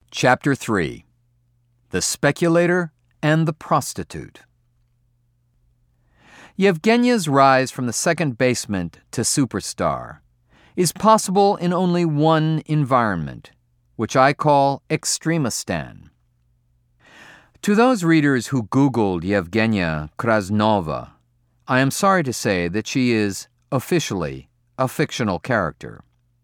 Chapter 3: The Speculator and the Prostitute. Yevgenya's rise from the second basement to superstar is possible in only one environment, which I call Extremistan. To those readers who Googled Yevgenia Krasnova, I am sorry to say that she is, officially, a fictional character.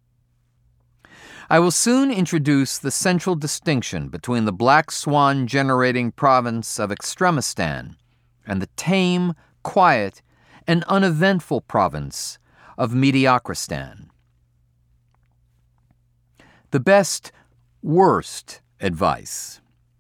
I will soon introduce the central distinction between the black swan-generating province of Extremistan and the tame, quiet, and uneventful province of Mediocristan. The best, worst advice.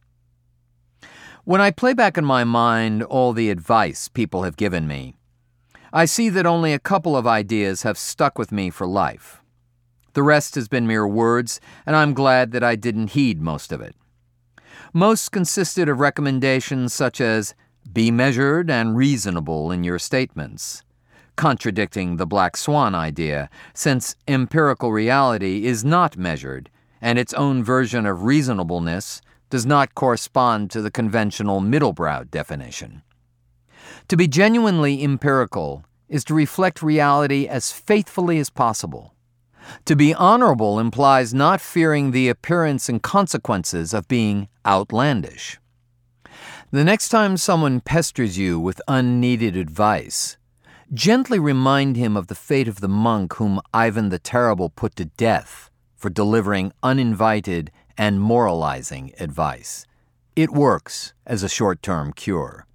When I play back in my mind all the advice people have given me, I see that only a couple of ideas have stuck with me for life. The rest has been mere words, and I'm glad that I didn't heed most of it. Most consisted of recommendations such as, be measured and reasonable in your statements, contradicting the black swan idea, since empirical reality is not measured, and its own version of reasonableness does not correspond to the conventional middle-brow definition. To be genuinely empirical is to reflect reality as faithfully as possible. To be honorable implies not fearing the appearance and consequences of being outlandish. The next time someone pesters you with unneeded advice, gently remind him of the fate of the monk whom Ivan the Terrible put to death for delivering uninvited and moralizing advice. It works as a short-term cure.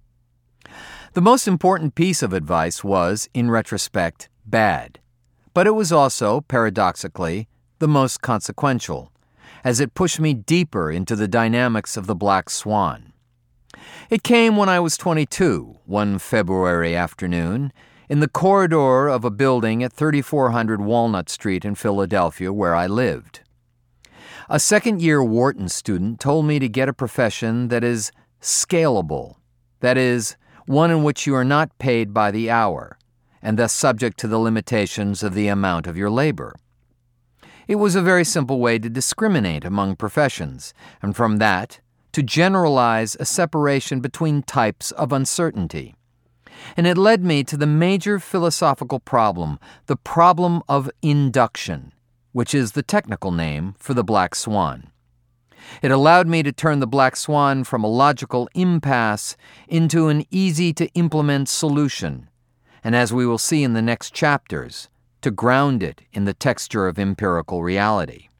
The most important piece of advice was, in retrospect, bad. But it was also, paradoxically, the most consequential, as it pushed me deeper into the dynamics of the black swan. It came when I was 22, one February afternoon, in the corridor of a building at 3400 Walnut Street in Philadelphia, where I lived. A second-year Wharton student told me to get a profession that is scalable, that is, one in which you are not paid by the hour, and thus subject to the limitations of the amount of your labor. It was a very simple way to discriminate among professions, and from that, to generalize a separation between types of uncertainty. And it led me to the major philosophical problem, the problem of induction, which is the technical name for the black swan. It allowed me to turn the black swan from a logical impasse into an easy-to-implement solution, and as we will see in the next chapters, to ground it in the texture of empirical reality.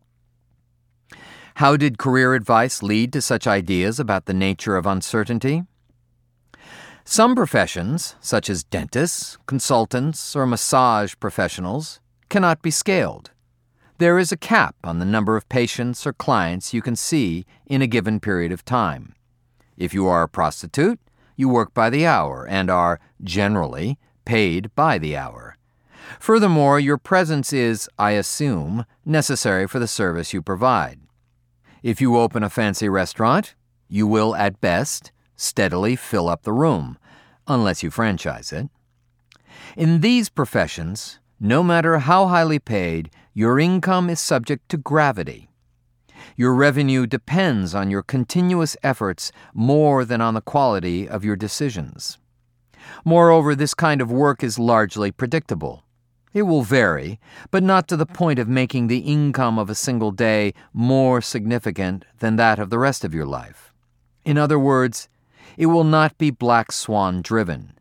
How did career advice lead to such ideas about the nature of uncertainty? Some professions, such as dentists, consultants, or massage professionals, cannot be scaled. There is a cap on the number of patients or clients you can see in a given period of time. If you are a prostitute, you work by the hour and are, generally, paid by the hour. Furthermore, your presence is, I assume, necessary for the service you provide. If you open a fancy restaurant, you will, at best, steadily fill up the room, unless you franchise it. In these professions, no matter how highly paid, your income is subject to gravity. Your revenue depends on your continuous efforts more than on the quality of your decisions. Moreover, this kind of work is largely predictable. It will vary, but not to the point of making the income of a single day more significant than that of the rest of your life. In other words, it will not be black swan driven,